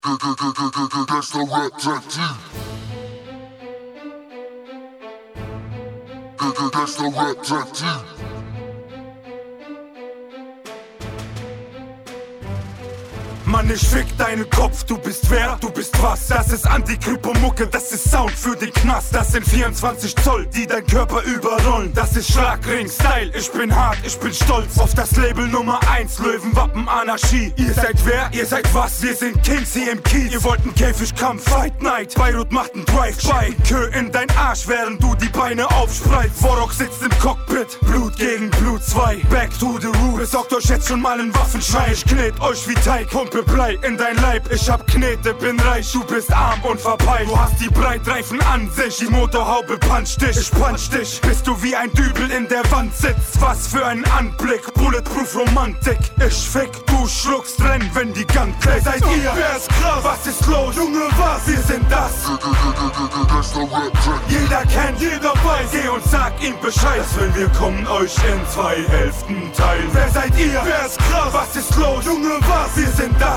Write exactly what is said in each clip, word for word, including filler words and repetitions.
Gangsta Rap Tag Team. Gangsta Rap Tag Team. Mann, ich fick deinen Kopf, du bist wer, du bist was. Das ist Anti-Krypo-Mucke, das ist Sound für den Knast. Das sind vierundzwanzig Zoll, die dein Körper überrollen. Das ist Schlagring-Style, ich bin hart, ich bin stolz auf das Label Nummer eins, Löwenwappen, Anarchie. Ihr seid wer, ihr seid was, wir sind Kings hier im Kiez. Ihr wollt einen Käfigkampf, Fight Night, Beirut macht einen Drive-By. Kö in dein Arsch, während du die Beine aufspreizt. Vorok sitzt im Cockpit, Blut gegen Blut zwei. Back to the root, besorgt euch jetzt schon mal einen Waffenschein. Ich knet euch wie Teig, Pumpe Blei in dein Leib. Ich hab Knete, bin reich, du bist arm und verpeilt. Du hast die Breitreifen an sich, die Motorhaube puncht dich. Ich punch dich, bis du wie ein Dübel in der Wand sitzt. Was für ein Anblick, Bulletproof Romantik. Ich fick, du schluckst, renn, wenn die Gun klickt. Seid ihr, wer ist krass, was ist los, Junge, was? Wir sind das. Gangsta Rap Tag. Jeder kennt, jeder weiß, geh und sag ihm Bescheid. Das will wir kommen euch in zwei Hälften teilen. Wer seid ihr, wer ist krass, was ist los, Junge, was? Wir sind das.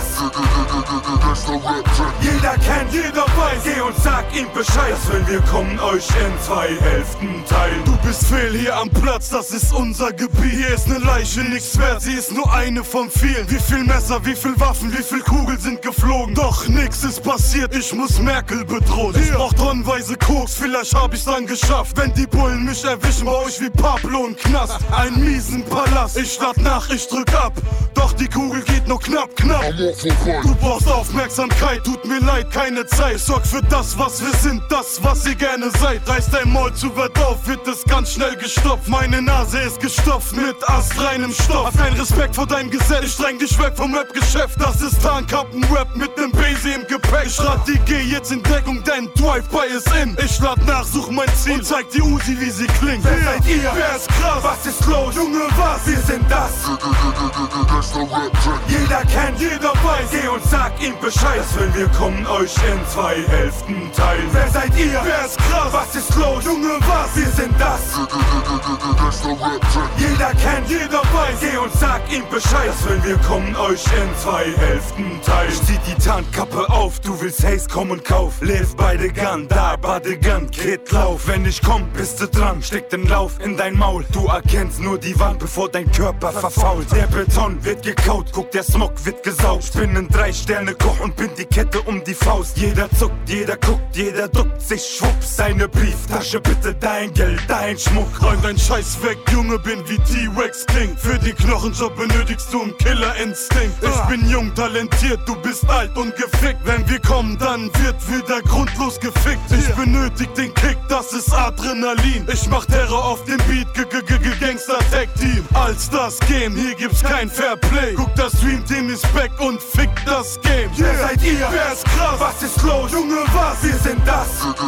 Gangsta Rap Tag. Jeder kennt, jeder weiß, geh und sag ihm Bescheid. Das will wir kommen euch in zwei Hälften teilen. Du bist fehl hier am Platz, das ist unser Gebiet. Hier ist ne Leiche, nichts wert, sie ist nur eine von vielen. Wie viel Messer, wie viel Waffen, wie viel Kugeln sind geflogen. Doch nix ist passiert, ich muss Merkel bedrohen. Ich brauch tonnenweise Koks, vielleicht hab ich's dann geschafft. Wenn die Bullen mich erwischen, bau ich wie Pablo im Knast. Ein miesen Palast, ich start nach, ich drück ab. Doch die Kugel geht nur knapp, knapp. Du brauchst Aufmerksamkeit, tut mir leid, keine Zeit. Sorg für das, was wir sind, das, was ihr gerne seid. Reiß dein Maul zu weit auf, wird es ganz schnell gestopft. Meine Nase ist gestopft mit astreinem Stoff. Hab keinen Respekt vor deinem Gesetz, ich streng dich weg vom Rap-Geschäft. Das ist Tarnkappen-Rap mit nem Basie im Gepäck. Ich lad die G jetzt in Deckung, dein Drive-By ist in. Ich lad nach, such mein Ziel und zeig die Uzi, wie sie klingt. Wer seid ihr? Wer ist krass? Was ist los? Junge, was? Wir sind das. Gangsta Rap Tag. Jeder kennt, jeder weiß, geh und sag ihm Bescheid. Das will wir kommen euch in zwei Hälften teilen. Wer seid ihr? Wer ist krass? Was ist los? Junge, was? Wir sind das. Gangsta Rap Tag. Jeder kennt, jeder weiß, geh und sag ihm Bescheid. Das will wir kommen euch in zwei Hälften teilen. Ich zieh die Tarnkappe auf, du willst Haze, komm und kauf. Live by the gun, da by the gun, Kid, lauf. Wenn ich komm, bist du dran, steck den Lauf in dein Maul. Du erkennst nur die Wand, bevor dein Körper verfault. Der Beton wird gekaut, guck, der Smog wird gesaugt. Ich bin ein Drei-Sterne-Koch und bind die Kette um die Faust. Jeder zuckt, jeder guckt, jeder duckt sich, schwupps. Seine Brieftasche, bitte dein Geld, dein Schmuck. Räum dein Scheiß weg, Junge, bin wie T-Rex King. Für den Knochenjob benötigst du einen Killerinstinkt. Ich bin jung, talentiert, du bist alt und gefickt. Wenn wir kommen, dann wird wieder grundlos gefickt. Ich benötig den Kick, das ist Adrenalin. Ich mach Terror auf dem Beat, G-G-G-Gangster-Tag-Team. Als das Game, hier gibt's kein Fairplay. Guck, das Dream-Team ist back und fick das Game. Wer seid ihr? Wer ist krass? Was ist los? Junge, was? Wir sind das.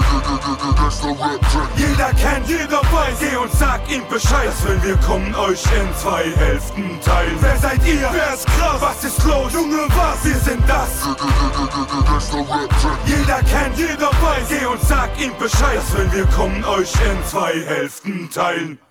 Gangsta Rap Tag. Jeder kennt, jeder weiß, geh und sag ihm Bescheid. Das will wir kommen euch in zwei Hälften teilen. Wer seid ihr? Wer ist krass? Was ist los? Junge, was? Wir sind das. Gangsta Rap Tag. Jeder kennt, jeder weiß, geh und sag ihm Bescheid. Das will wir kommen euch in zwei Hälften teilen.